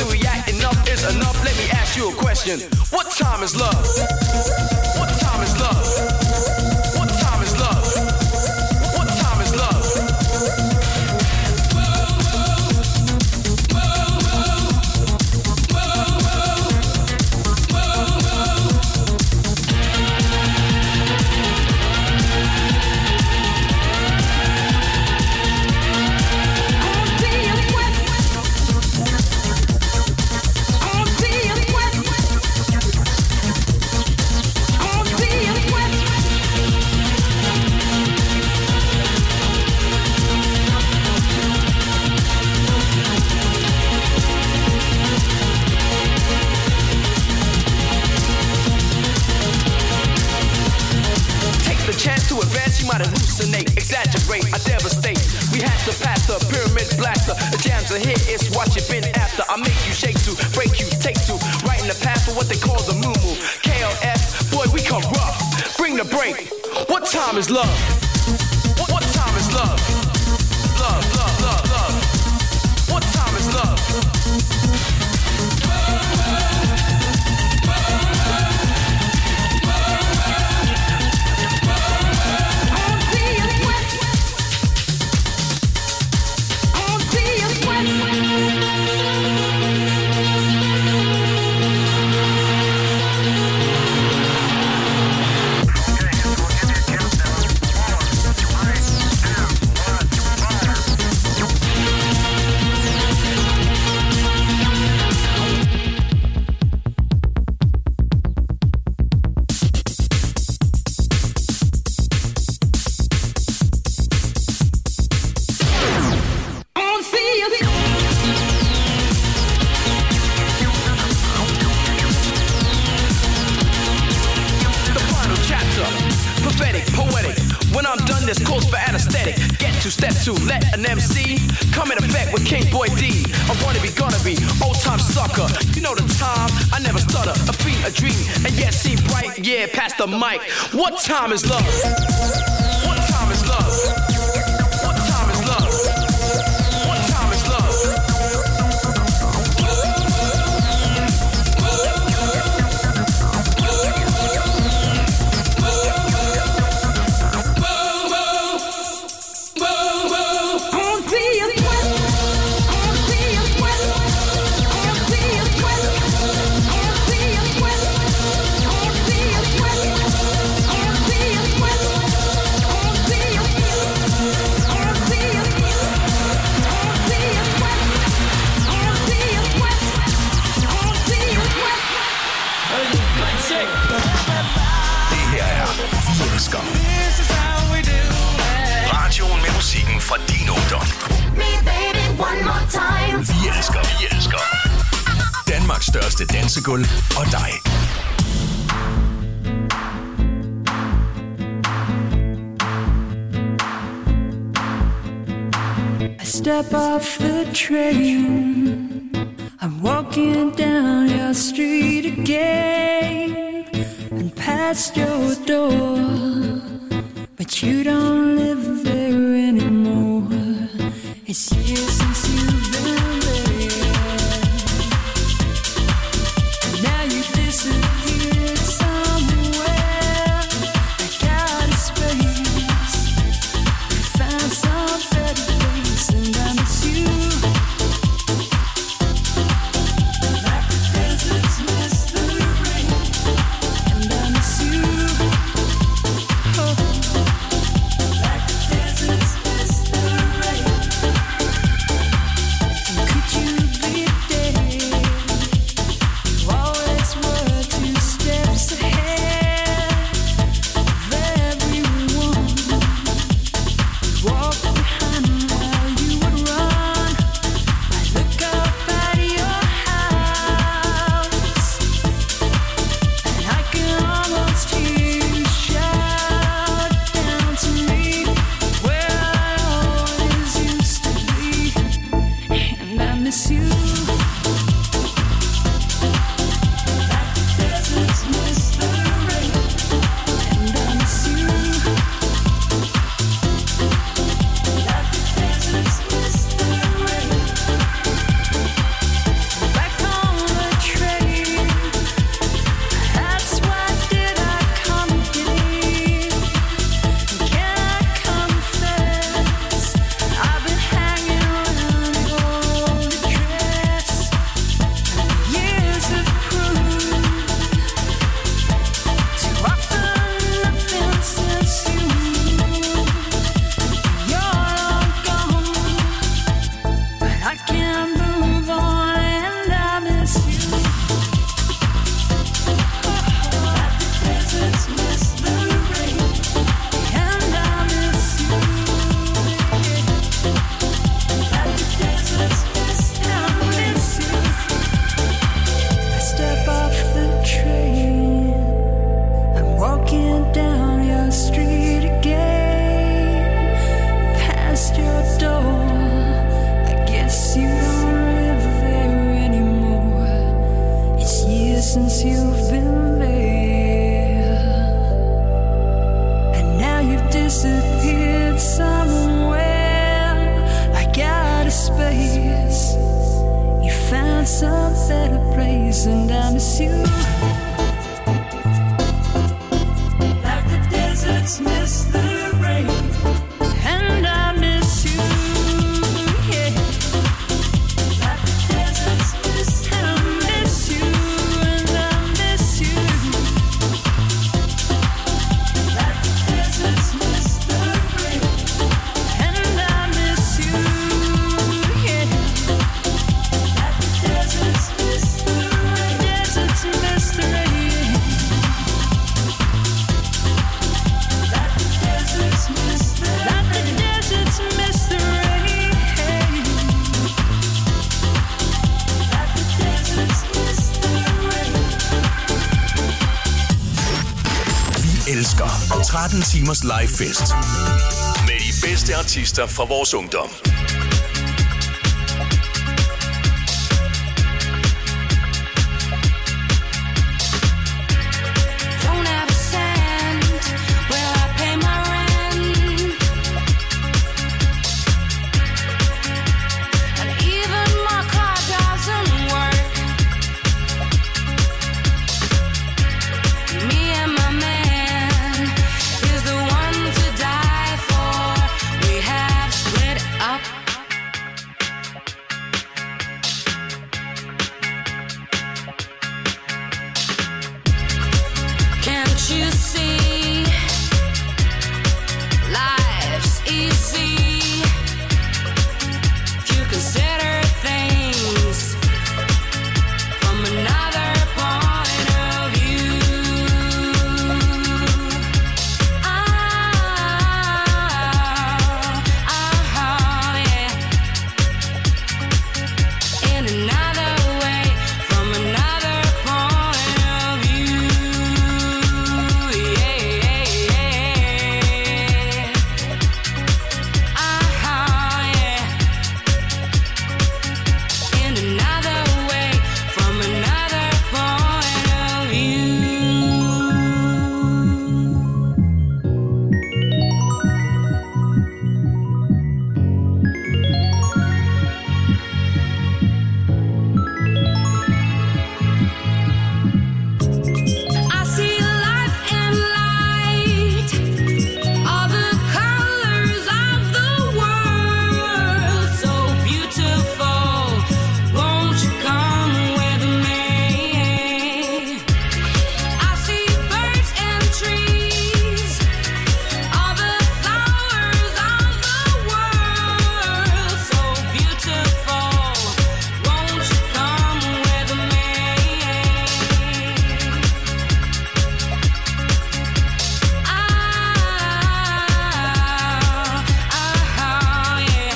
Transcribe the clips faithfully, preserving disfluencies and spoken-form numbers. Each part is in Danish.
to react, enough is enough. Let me ask you a question. What time is love? What time is love? What time is love? What time is love? Hallucinate, exaggerate, I devastate. We had to pass the pyramid blaster. The jams are here, it's what you've been after. I make you shake to, break you, take to. Right in the path for what they call the moo moo. K L F, boy, we come rough. Bring the break. What time is love? What, what time is love? Love, love, love, love. What time is love? To let an M C come in effect with King Boy D. I wanna be, gonna be, old time sucker. You know the time, I never stutter. A feat, a dream, and yet see bright. Yeah, pass the mic. What time is love? What time is love? What time is love? What time is love? Radioen med musikken fra din ungdom. Vi elsker, vi elsker Danmarks største dansegulv og dig. I step off the train, I'm walking down your street again and past your door, but you don't live there anymore. It's years since you've been there, and now you disappeared somewhere. Like out of space, you found some better place, and I miss you. Like the deserts miss the rain, and I miss you. Oh. Like the deserts miss the rain. since you've been there, and now you've disappeared somewhere like out of space. You found some better place, and I miss you like the deserts miss the rain. And I miss you, yeah, like the deserts miss the rain. And I miss you, and I miss you, like the deserts miss the rain. And I miss you, yeah, like the deserts miss the rain. Deserts miss the rain. Like the deserts miss the rain. Like the deserts miss the rain. Like the deserts miss the rain. Vi elsker tretten timers live fest med de bedste artister fra vores ungdom. Don't have a cent, will I pay my rent? And even my car doesn't work. Me and my man is the one to die for. We have split up. Can't you see? Life's easy if you consider things from another point of view. Ah, ah, yeah. In another way, from another point of view. Yeah, yeah, yeah. Ah, yeah. In another way, from another point of view. I see life and light, all the colors of the world, so beautiful. Won't you come with me? I see birds and trees, all the flowers of the world, so beautiful. Won't you come with me? Ah, ah, yeah.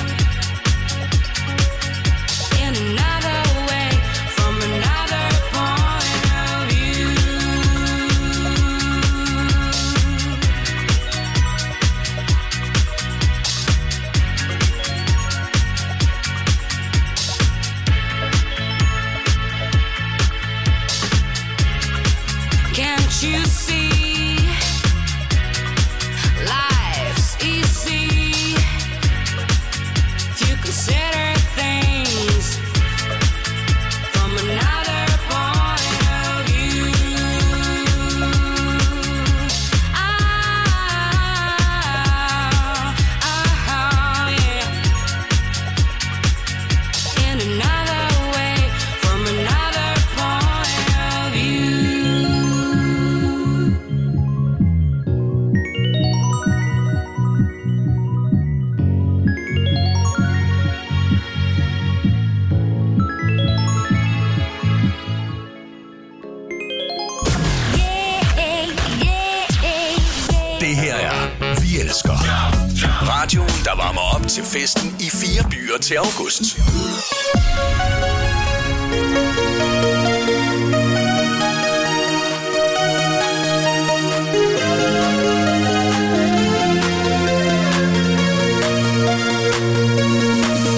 In another way, from another point of view. Can't you see? Life's easy if you consider things from another point of view. Ah, ah, yeah. In another way, from another point of view. Det her er Vi elsker. Radioen, der varmer op til festen i fire byer til august.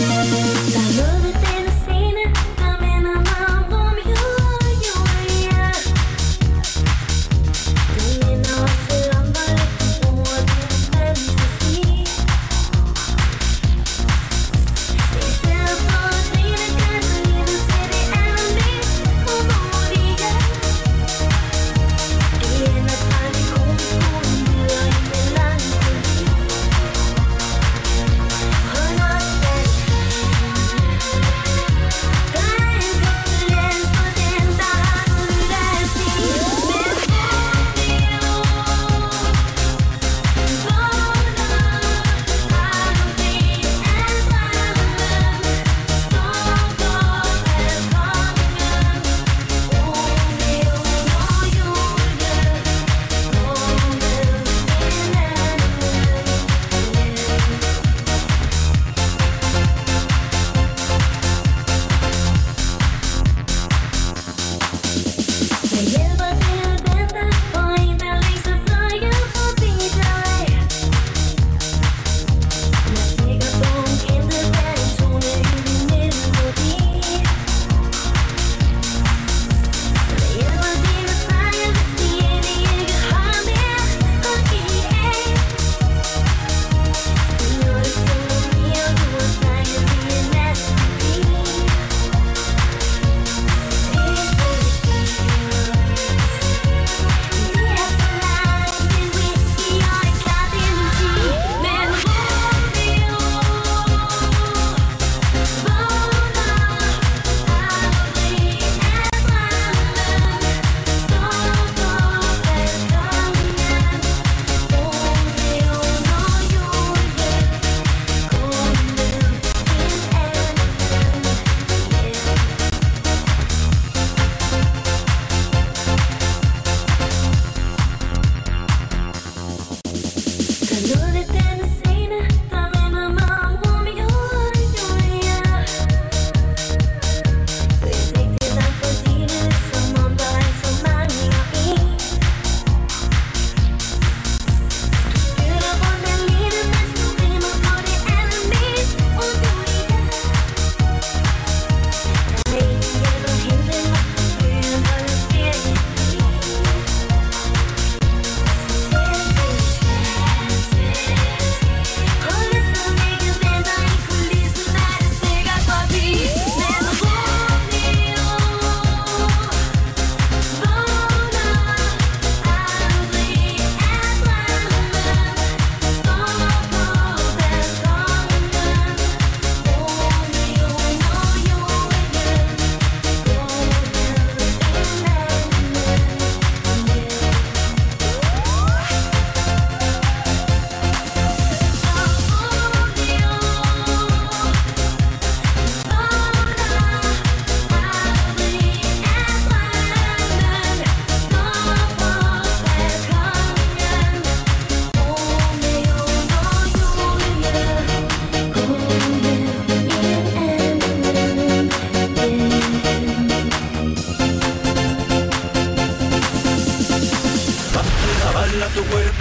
Der er noget ved denne scene, der minder mig om Romeo og Julia.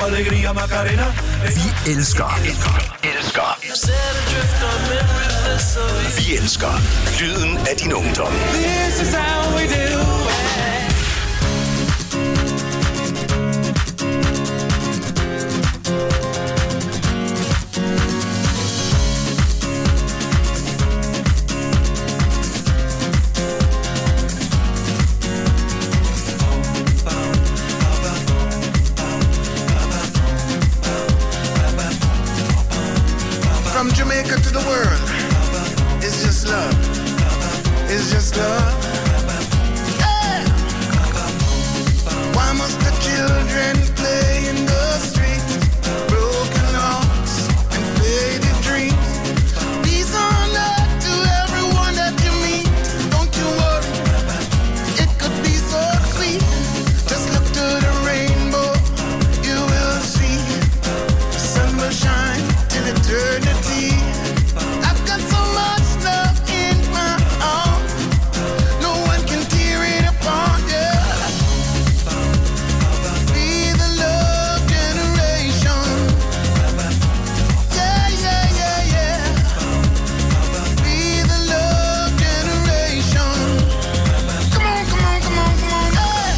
alegría Macarena. Vi elsker. Elsker. Vi elsker lyden af din ungdom. This is how we do it. From Jamaica to the world, it's just love. It's just love. Yeah. Why must the children play in the streets? Broken hearts and faded dreams. Peace on earth to everyone that you meet. Don't you worry, it could be so sweet. Just look to the rainbow, you will see. The sun will shine till eternity. I've got so much love in my heart. No one can tear it apart, yeah. Be the love generation. Yeah, yeah, yeah, yeah. Be the love generation. Come on, come on, come on, come on, hey.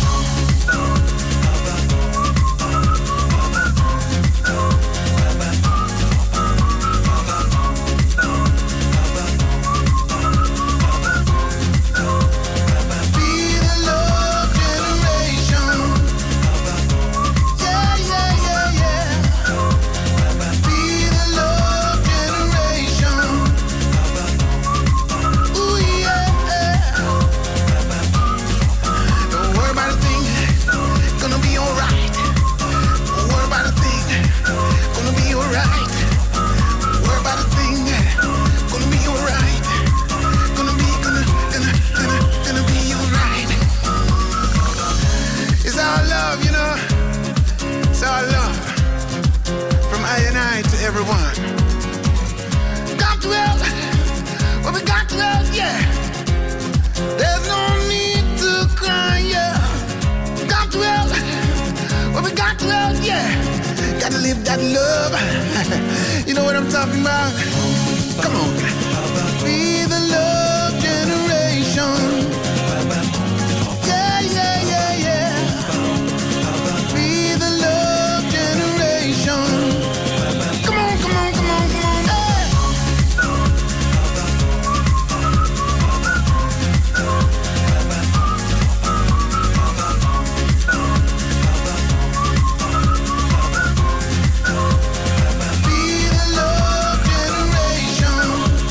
Be the love generation. Yeah, yeah, yeah, yeah. Be the love generation. Ooh, yeah. Don't worry about a thing, gonna be alright. Don't worry about a thing, gonna be alright. Don't worry about a thing, gonna be alright. Gonna be, gonna, gonna, gonna, gonna be alright. It's our love, you know. It's our love. From I and I to everyone. Got to help. Well, we got to help, yeah. There's no need to cry, yeah. Got to help. Well, we got to help, yeah. Gotta live that love. You know what I'm talking about? Come on. Be the love generation. Yeah, yeah, yeah, yeah. Be the love generation. Come on, come on, come on, come on, hey. Be the love generation.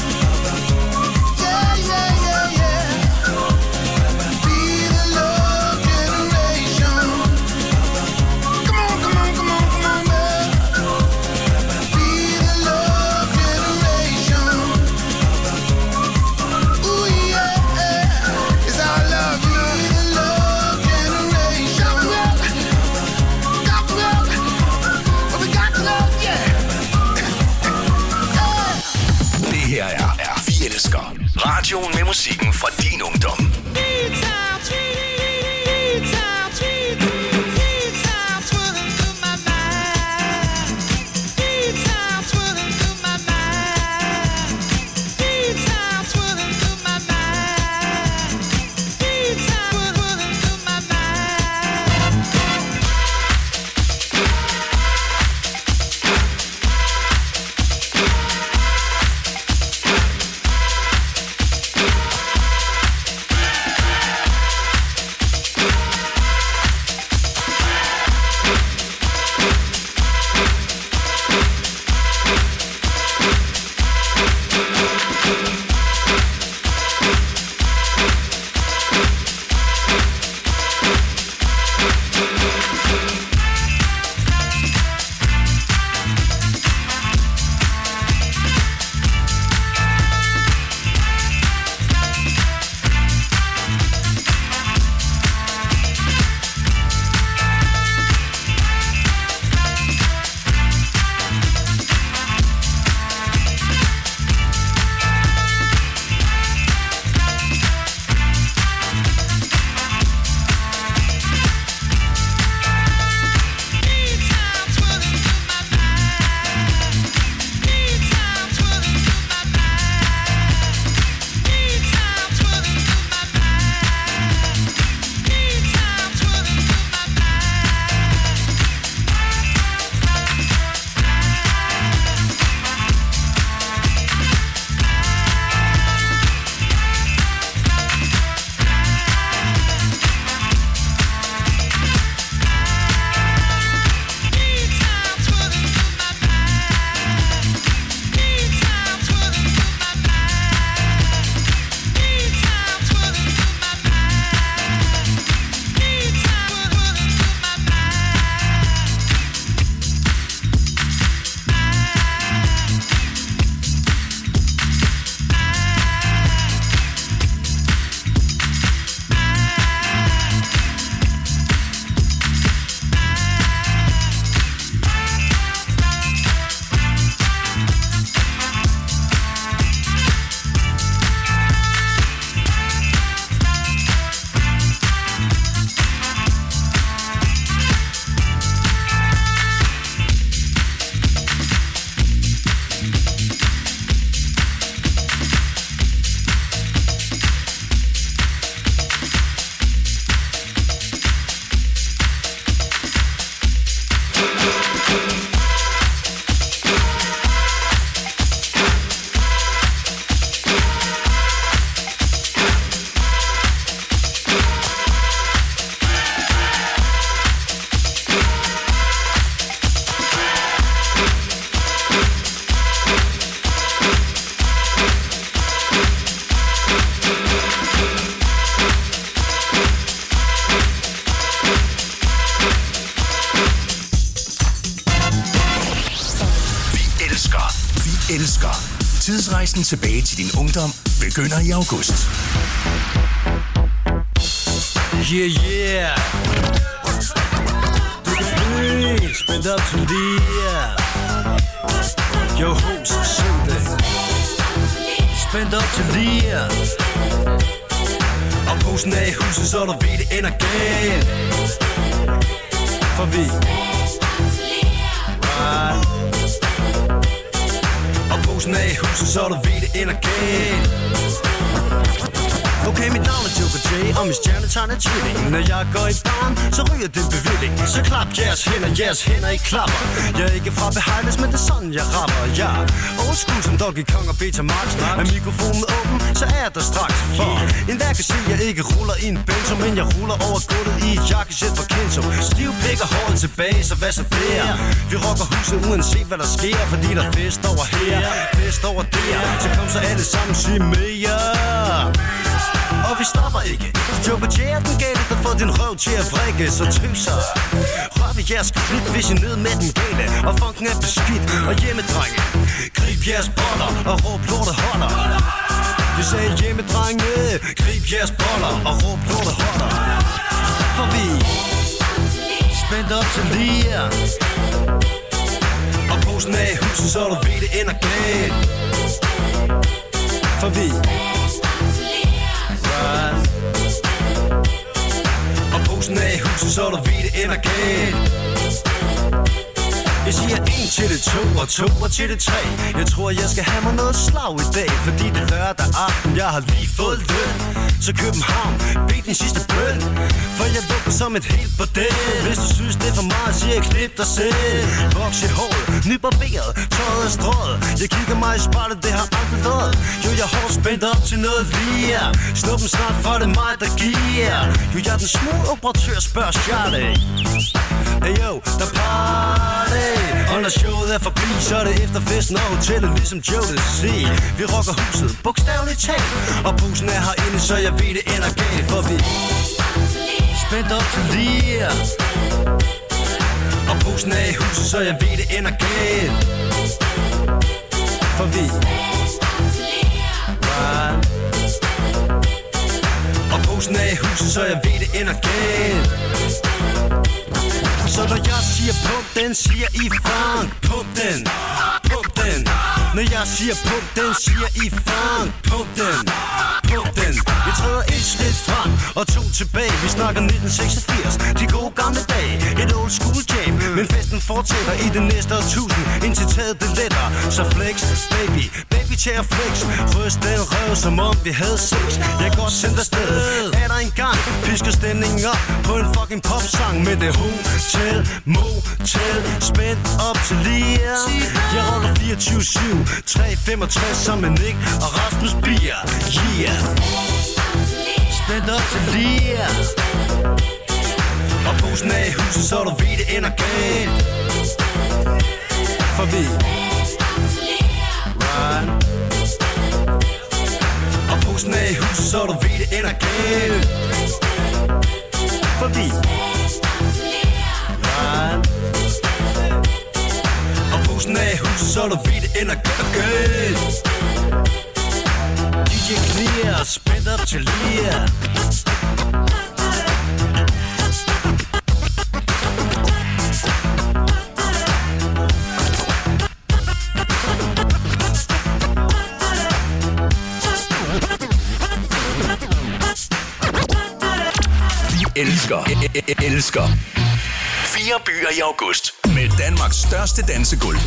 Tidsrejsen tilbage til din ungdom begynder i august. Yeah, yeah. Du kan blive spændt op til det. Yo, host, syng det. Spændt op til det. Og posen er i huset, så du ved det ender galt. For vi right. Og posen er i huset, så du ved det ender galt. Okay, mit navn er Joker J, og min stjernetegn er tvilling. Når jeg går i barn, så ryger det bevilling. Så klap jeres hænder, jeres hænder I klapper. Jeg er ikke fra Behighlands, men det er sådan jeg rapper. Jeg er old school som Donkey Kong og Betamax. Er mikrofonen åben, så er jeg der straks. For en hver kan se, jeg ikke ruller i en benzo, men jeg ruller over gulvet i et jakkesæt fra Kenzo. Stiv pik og håret tilbage, så hvad så der? Vi rocker huset uanset hvad der sker, fordi der er fest over her, fest over der. Så kom så alle sammen, sig med jer. Og vi stopper ikke. Joker J er den gale, der får din røv til at vrikke. Så tøser rør vi jeres klip, hvis I nød med den gale. Og funken er beskidt og hjemmedrenge. Grib jeres boller og råb lortet holder. Jeg sagde hjemmedrenge. Grib jeres boller og råb lortet holder. For vi spændt op til lige. Og posen er i huset, så du ved det ender galt. For vi og posen er i huset, så du ved det ender galt. Jeg siger en til det to og to og til det tre. Jeg tror jeg skal have mig noget slag i dag, fordi det er lørdag aften, jeg har lige fået løn. Så København, bed din sidste bøn, for jeg lukker som et helt bordel. Hvis du synes det er for meget, siger jeg knip dig selv. Voks i håret, nybarberet, tøjet er strøget. Jeg kigger mig i spejlet, det har aldrig lød. Jo, jeg er hårdt spændt op til noget lige. Snuppen snart, for det er mig, der giver. Jo, jeg er den små operatør, spørger Charlie. Hey yo, der party. Og når showet er forbi, så er det efter festen og hotellet, ligesom Joe det siger. Vi rocker huset, bogstaveligt talt. Og posen er herinde, så jeg ved det ender galt. For vi spændt op til lige. Og posen er i huset, så jeg ved det ender galt. For vi right. Og posen er i huset, så jeg ved det ender galt. Så når jeg siger pump den, siger I funk. Pump den, pump den. Når jeg siger pump den, siger I funk. Pump den, pump den. Vi træder et skridt frem og to tilbage. Vi snakker nitten seksogfirs, de gode gamle dage. Et old school jam, men festen fortsætter i det næste årtusind, indtil taget det letter. Så flex, baby, baby chair flex. Ryst den røv, som om vi havde sex. Jeg går sendt afsted, er der en gang. Pisker stemningen op på en fucking popsang med det hotel, motel, spændt op til lige. Jeg roller fireogtyve syv, tre femogtres som med Nick og Rasmus Bier. Yeah. Spændt op til lige. Og posen er i huset, så du ved det ender galt. For vi right. Og posen er i huset, så du ved det ender galt. For vi right. Og posen er i huset, så du ved det ender galt. D J Clear, spændt op til lige. Vi elsker, elsker fire byer i august med Danmarks største dansegulve.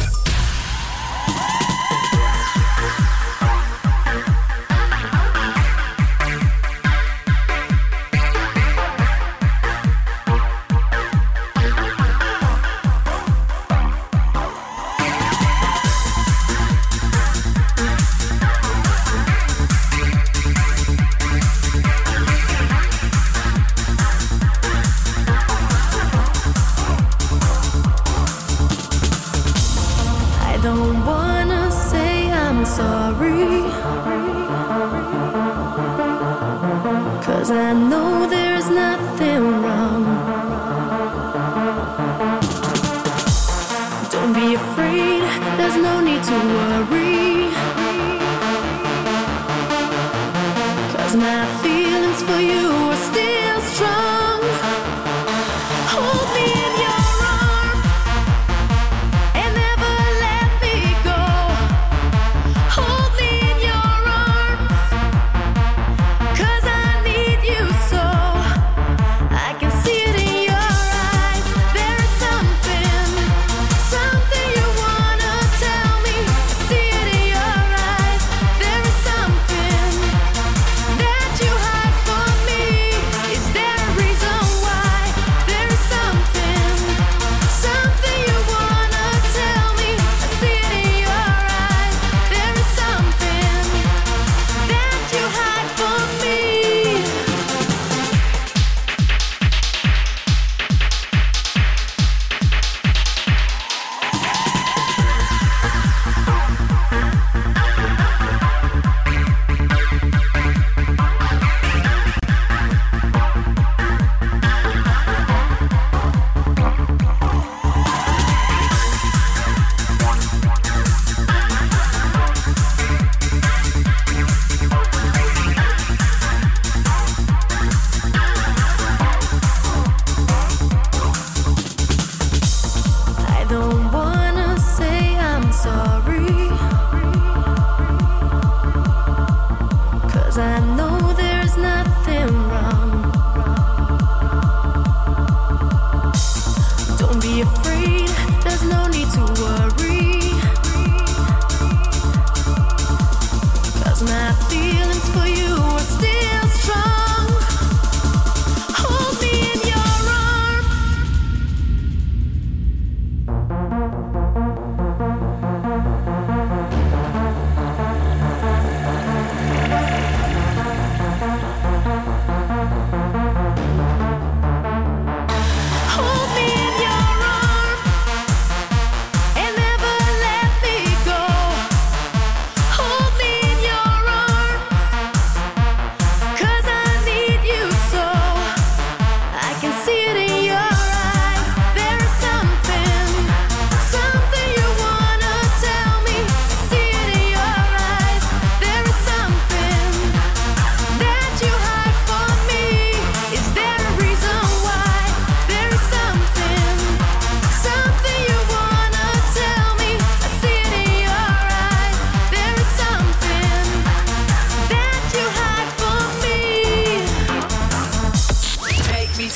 I know there's nothing wrong. Don't be afraid, there's no need to worry.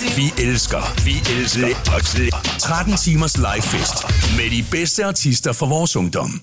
Vi elsker, vi elsker tretten timers live fest med de bedste artister fra vores ungdom.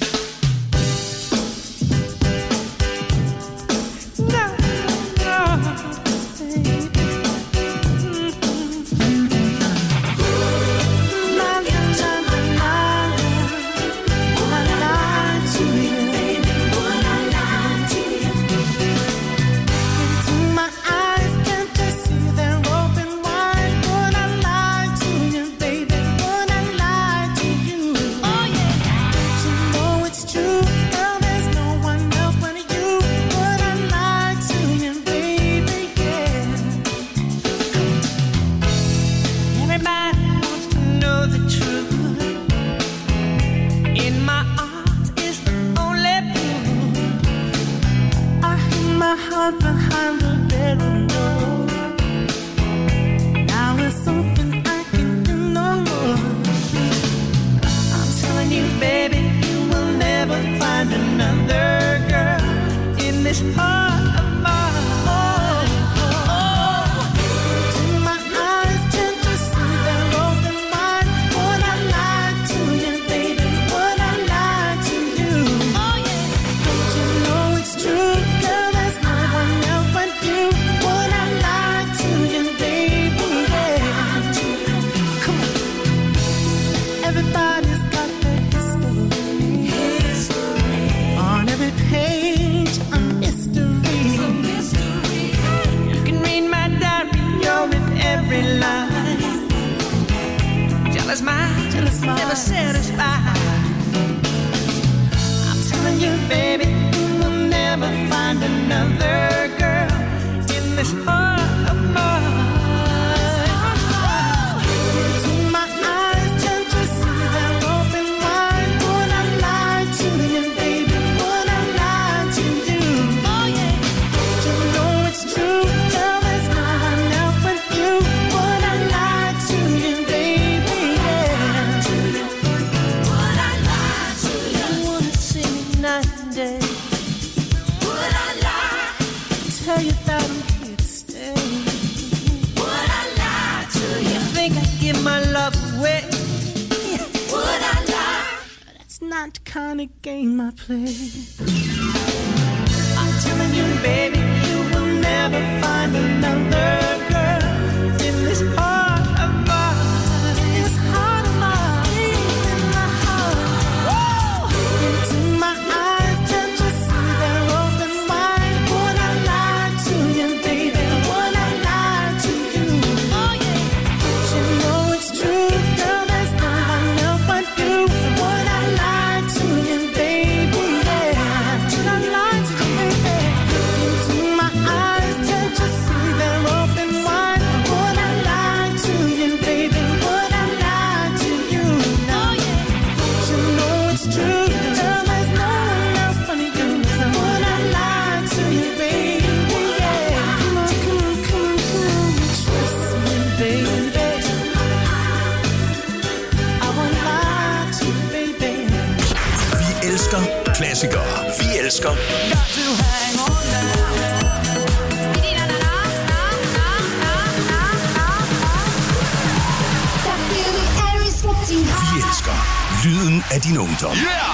Lyden af din ungdom.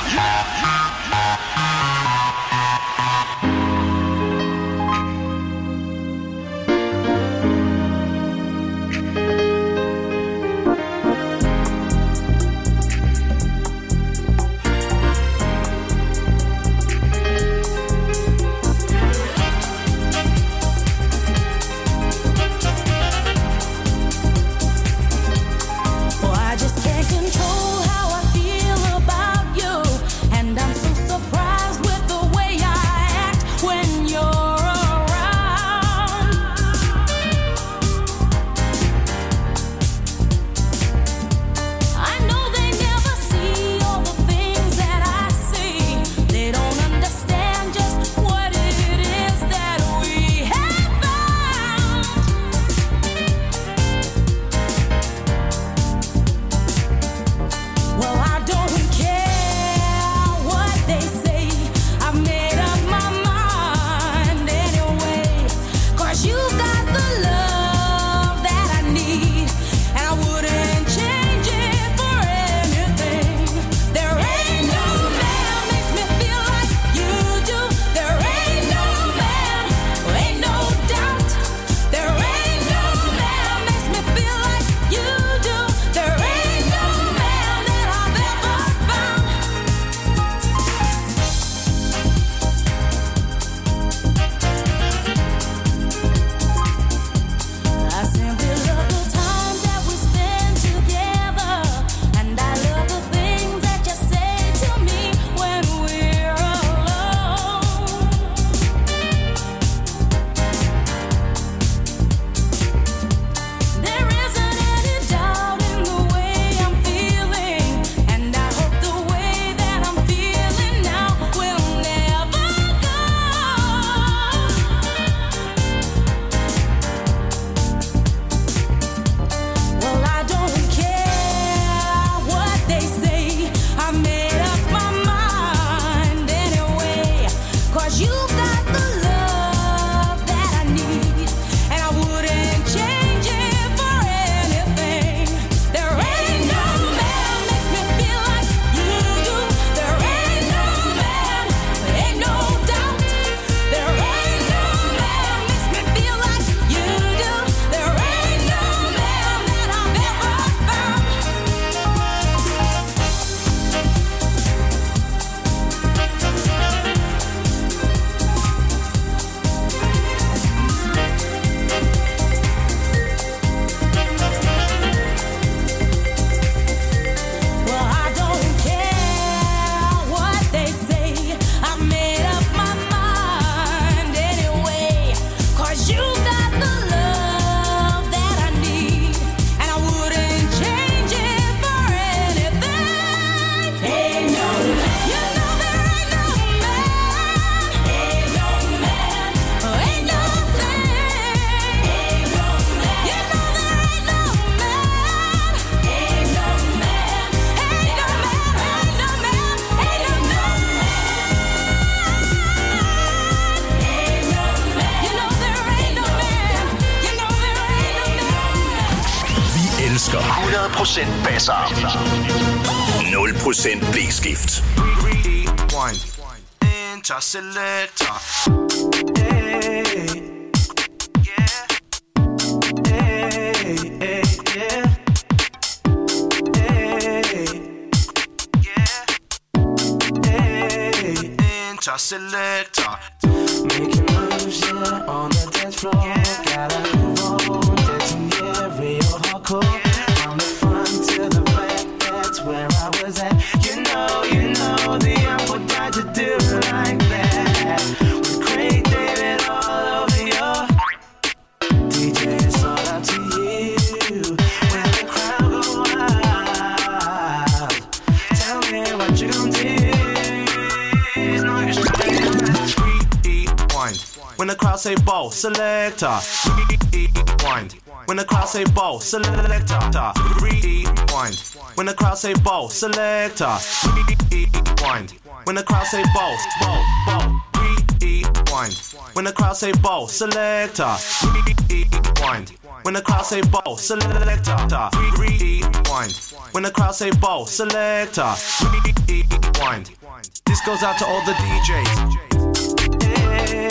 Yeah! When elsker. hundrede procent basser. nul procent blæskift. Rewind. Interselector. Hey. Yeah. Hey, hey, yeah. Hey. Yeah. Hey. Interselector. Making moves, yeah, on the dance floor. Yeah. Gotta move on, dancing, yeah, real hardcore. From the front to the back, that's where I was at. You know, you know, the apple died to do it like that. With Craig David all over your D J, it's all up to you. When the crowd go wild, tell me what you gon' do. It's no use trying to rewind. When the crowd say ball, selector. Rewind. When the crowd say ball, selector. Rewind. When the crowd say ball, selector. Rewind. When the crowd say ball, ball, ball. Rewind. When the crowd say ball, selector. Rewind. When the crowd say ball, selector. Rewind. When the crowd say ball, selector. Rewind. This goes out to all the D Js. Hey.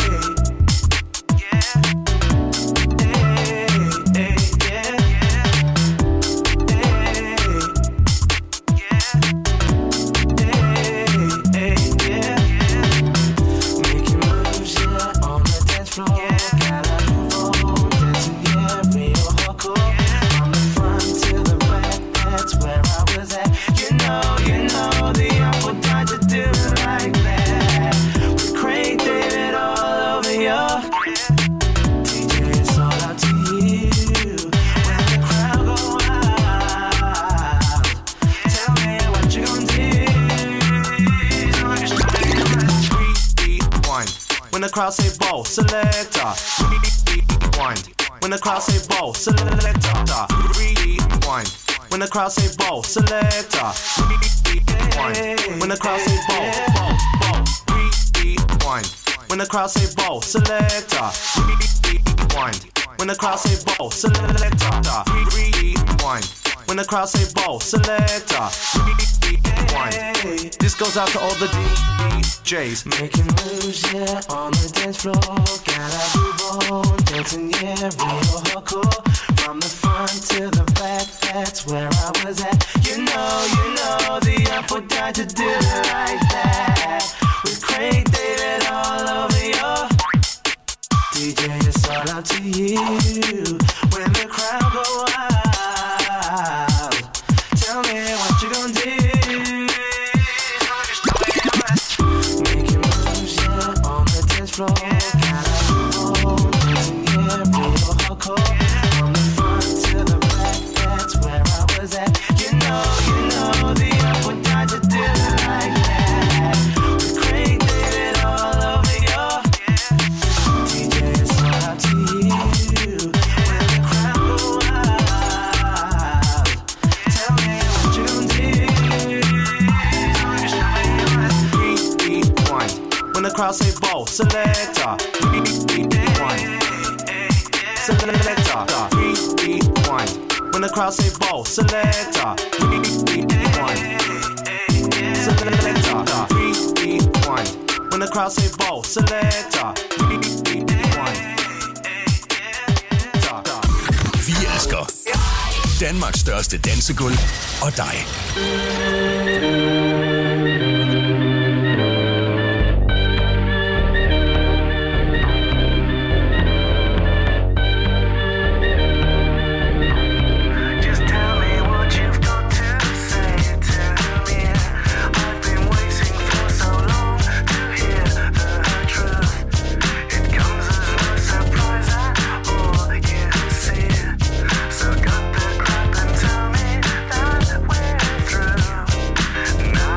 When the crowd say ball, selector. Rewind. When the crowd say ball, selector. Rewind. When the crowd say ball, selector. Rewind. When the crowd say ball, ball, ball. Rewind. When the crowd say ball, selector. Rewind. When the crowd say ball, selector. Rewind. When the crowd say ball, selector. Rewind. This goes out to all the D Js. Making moves, yeah, on the dance floor. Gotta move on, dancing, yeah, real hardcore. From the front to the back, that's where I was at. You know, you know, the apple died to do it like that. With Craig David all over your D J, it's all up to you. When the crowd go wild, tell me what you gon' do. Making moves, yeah, on the dance floor. Gotta move on, dancing, yeah, real hardcore. From the front to the back, that's where I was at. You know, you know, the apple died to do it like that. With Craig David all over your D J, it's all up to you. When the crowd go wild, tell me what you gon' do. Rewind. When the crowd say ball, selector. Rewind. Selector. Rewind. When the crowd say ball, selector. Rewind. Selector. Rewind. When the crowd say ball, selector. Rewind. Vi elsker Danmarks største dansegulv og dig. Just tell me what you've got to say to me. I've been waiting for so long to hear the truth. It comes as no surprise at all, you see. So cut the crap and tell me that we're through. Now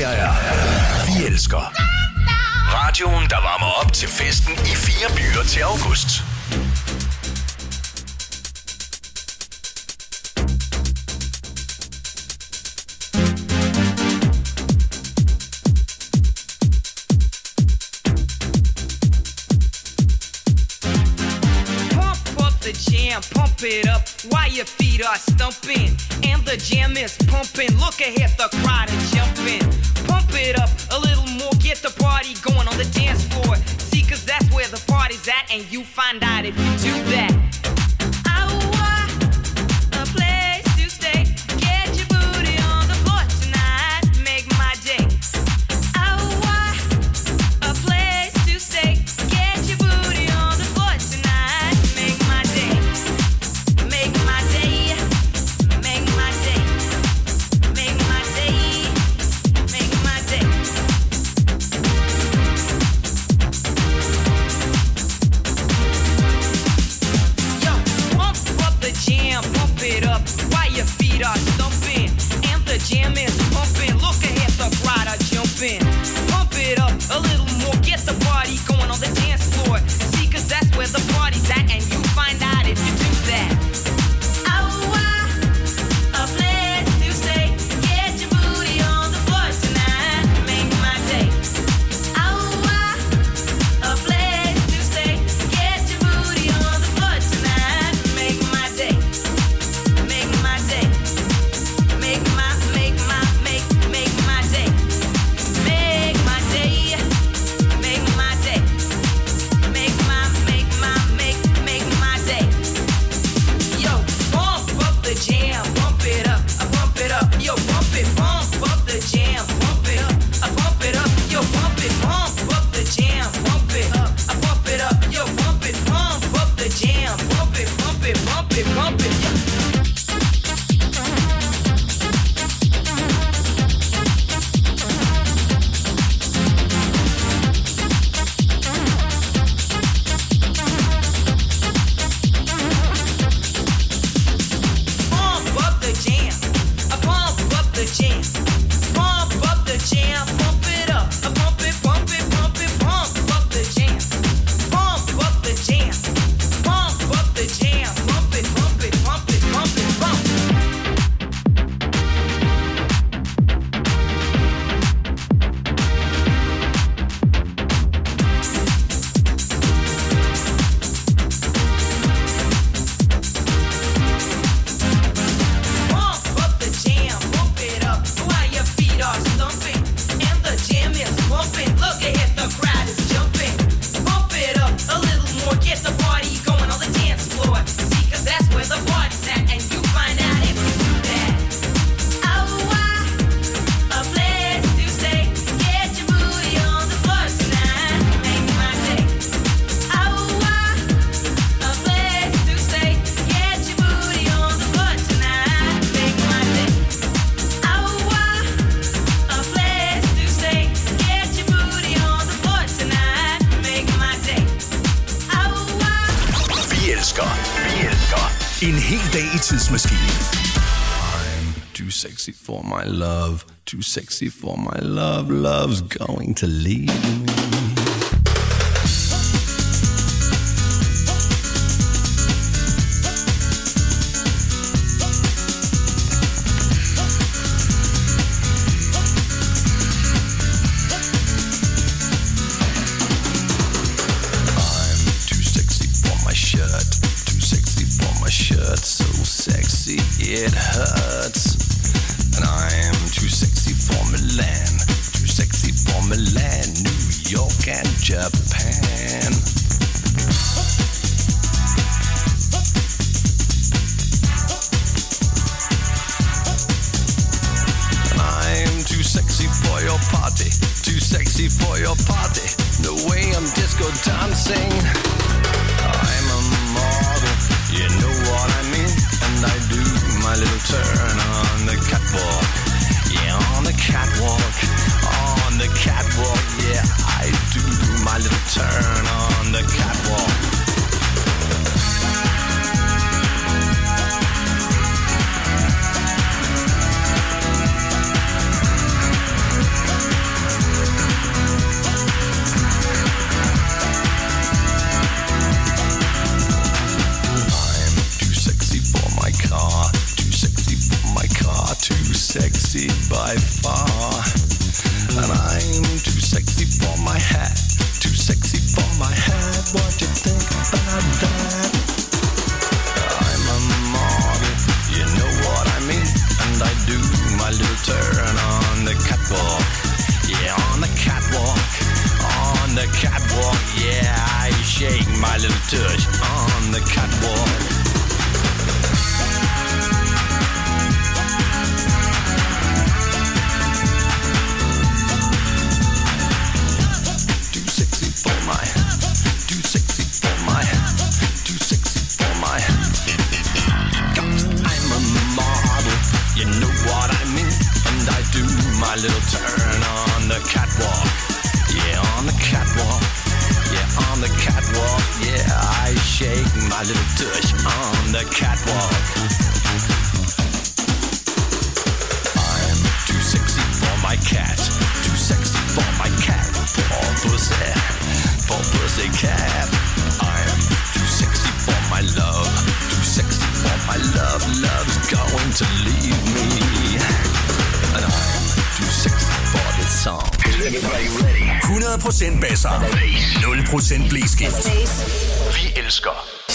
her er Vi Elsker. Radioen, der varmer op til festen i fire byer til august. Pump it up while your feet are stumping and the jam is pumping. Look ahead, the crowd is jumping. Pump it up a little more, get the party going on the dance floor. See, cause that's where the party's at, and you find out if you do that. I want a place to stay. Get your booty on the floor tonight, make my day. I want a place to stay. Get your booty on the floor tonight, make my day. Make my day, make my day, make my day, make my day. Yo, pump up the jam, pump it up while your feet are stumping and the jam is pumping. Look ahead, the crowd are jumping. Pump it up a little more, get the party going on the dance floor. See, cause that's where the party's at, and you find out if you do that. A place to stay. Get your booty on the floor tonight, make my day. I want a place to stay. Get your booty on the floor tonight, make my day. Make my day. Make my, make my, make, make my day. Make my day. Make my day. Make my, make my, make, make my day. Yo, pump up the jam, pump it up, I pump it up, yo, pump it, pump up the jam, pump it up, I pump it up, yo, pump it, pump up the jam, pump it up, I pump it up, yo, pump it, pump up the jam, pump it, pump it, pump it, pump it, yeah. Pump up the jam, I pump up the jam, pump up the jam, pump it up, I pump it, pump it, pump it, pump up the jam, pump up the jam, pump up the jam, pump it, pump it, pump it, pump it, pump it. Pump up the jam, pump it up while your feet are stumping and the jam is pumping. Look ahead, the crowd is jumping. Pump it up a little more, get the party going on the dance floor. See, cause that's where the party's at, and you find out if you do that. I want a place to stay. Get your booty on the floor tonight, make my day. I want a place to stay. Get your booty on the floor tonight, make my day. I want a place to stay. Get your booty on the floor tonight, make my day. I want. Vi Elsker. Vi Elsker. En hel dag i tidsmaskinen. I'm too sexy for my love, too sexy for my love, love's going to leave me. I'm too sexy for my shirt, too sexy for my shirt, so sexy it hurts. And I'm too sexy for Milan, too sexy for Milan, New York and Japan. I'm too sexy for your party, too sexy for your party. No way I'm disco dancing. I'm a model, you know what I mean. And I do my little turn on the catwalk. Yeah, on the catwalk, on the catwalk. Yeah, I do my little turn on the catwalk. sexy by far. And I'm too sexy for my hat, too sexy for my hat. What you think about that? I'm a model, you know what I mean. And I do my little turn on the catwalk. Yeah, on the catwalk, on the catwalk. Yeah, I shake my little tush on the catwalk. My little turn on the catwalk. Yeah, on the catwalk. Yeah, on the catwalk. Yeah, I shake my little tush on the catwalk. I'm too sexy for my cat, too sexy for my cat, for pussy, for pussy cat. I'm too sexy for my love, too sexy for my love. Love's going to leave me, and I'm too sexy for this song. hundrede procent basser, nul procent blæskift. Vi elsker.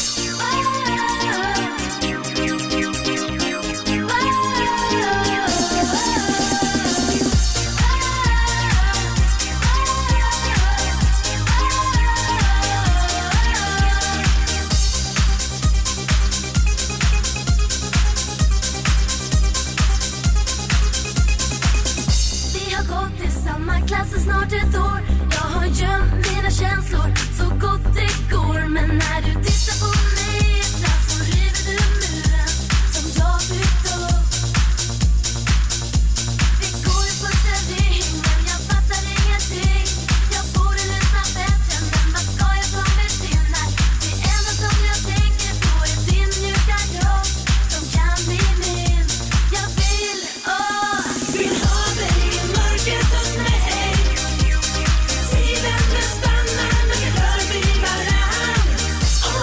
Snart ett år, jag har gömt mina känslor så gott det går. Men när du tittar på mig ibland så river du muren som jag byggt upp. Vi går i första ring men jag fattar ingenting. Jag borde lyssna bättre men vad ska jag ta mig till när det enda som jag tänker på är din mjuka kropp som kan bli min. Jag vill, åh, vill ha dig i mörkret hos mig. Tiden den stannar när vi rör vid varann.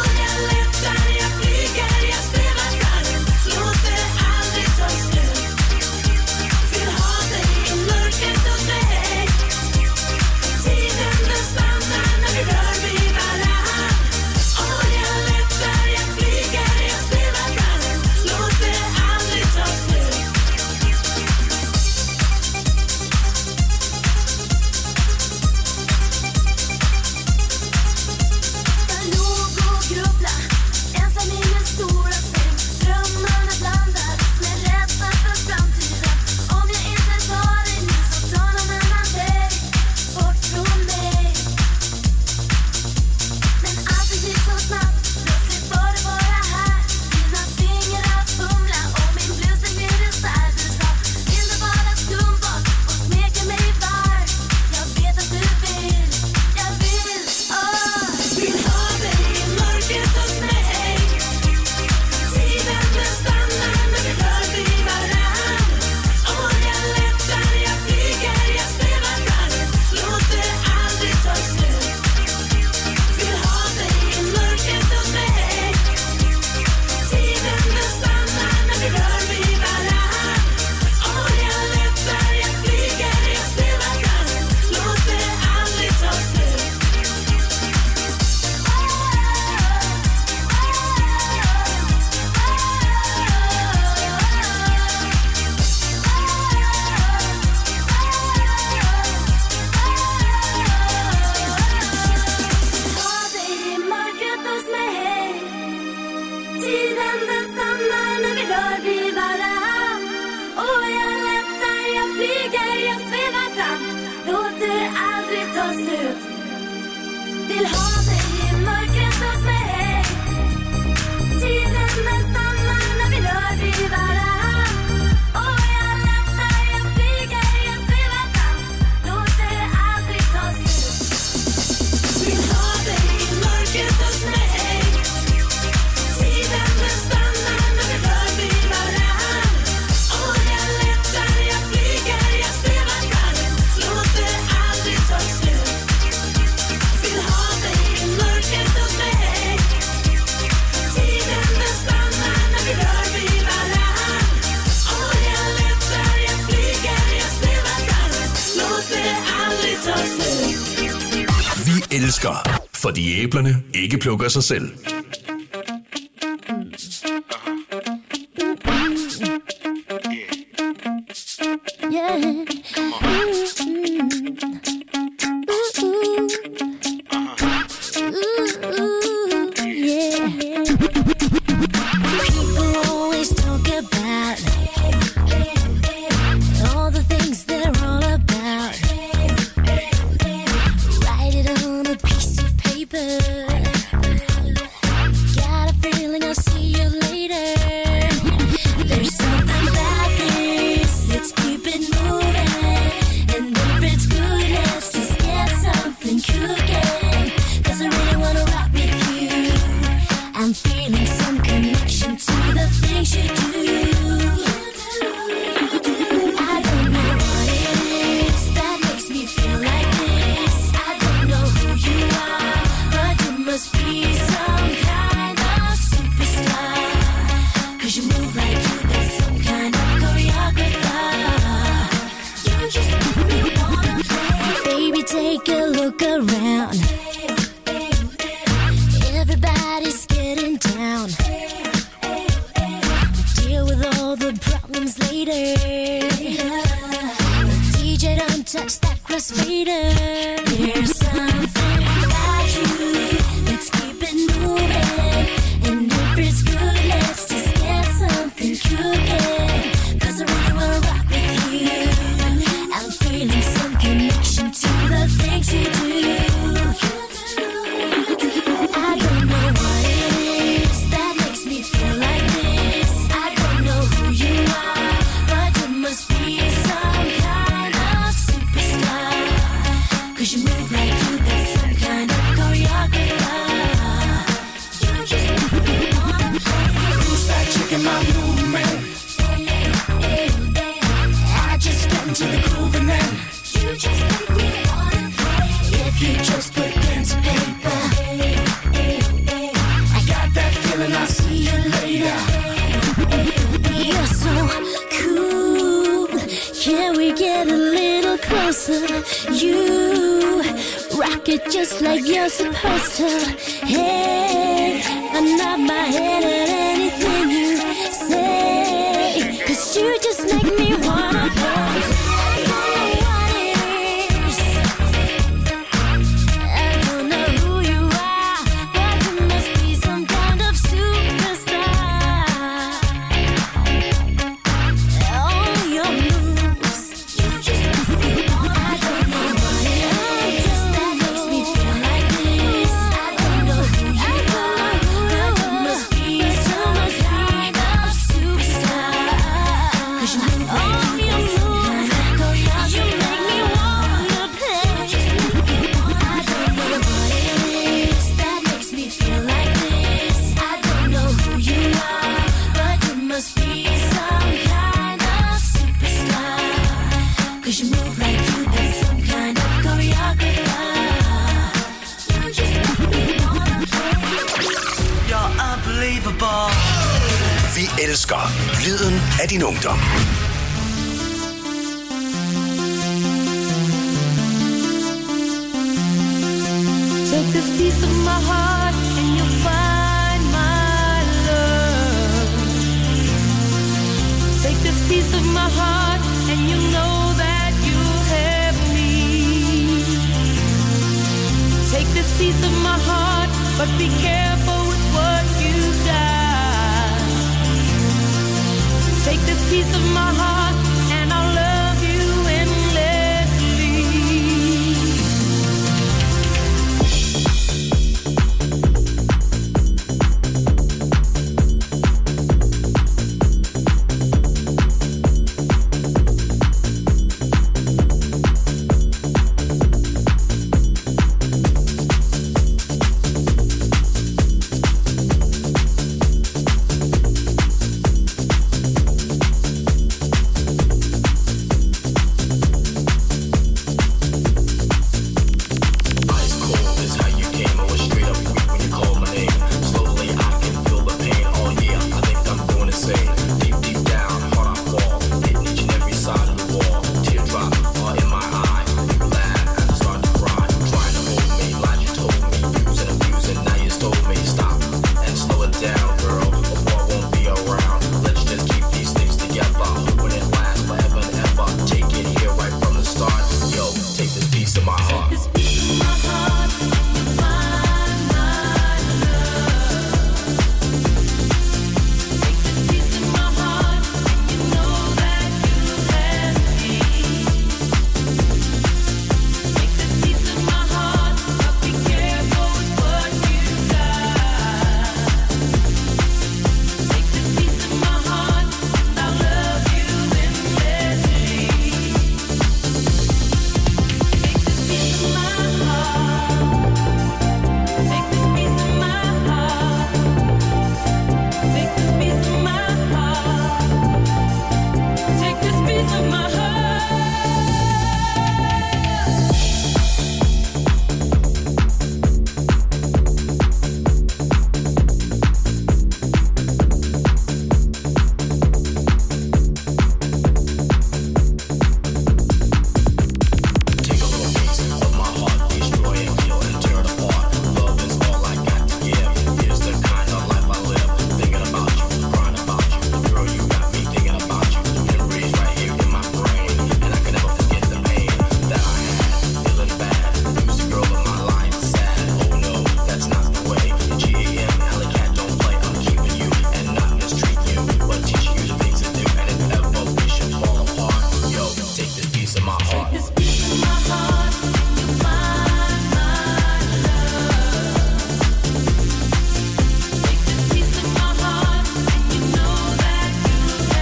elsker, fordi æblerne ikke plukker sig selv. Lyden af din ungdom. Take this piece of my heart and you'll find my love. Take this piece of my heart and you know that you have me. Take this piece of my heart, but be careful with what you got. Take this piece of my heart.